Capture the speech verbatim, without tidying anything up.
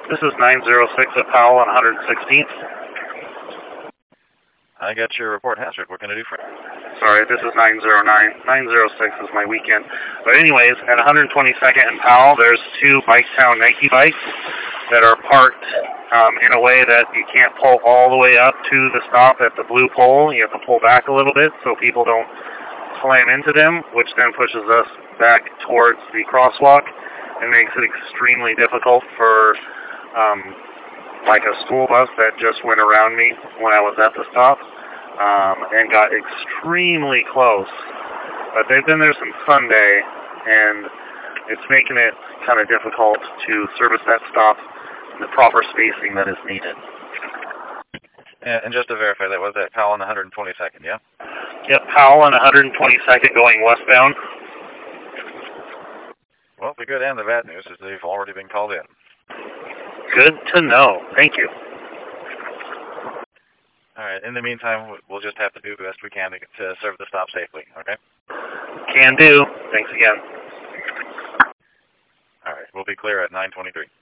This is nine zero six at Powell on one hundred sixteenth. I got your report hazard. What can I do for you? Sorry, this is nine zero nine. nine zero six is my weekend. But anyways, at one hundred twenty-second and Powell, there's two Biketown Nike bikes that are parked um, in a way that you can't pull all the way up to the stop at the blue pole. You have to pull back a little bit so people don't slam into them, which then pushes us back towards the crosswalk and makes it extremely difficult for um, like a school bus that just went around me when I was at the stop um, and got extremely close. But they've been there since Sunday, and it's making it kind of difficult to service that stop in the proper spacing that is needed. And, and just to verify, that was at Powell on one hundred twenty-second, yeah? Yep, Powell on one hundred twenty-second going westbound. Well, the good and the bad news is they've already been called in. Good to know. Thank you. All right. In the meantime, we'll just have to do the best we can to, to serve the stop safely, okay? Can do. Thanks again. All right. We'll be clear at nine twenty-three.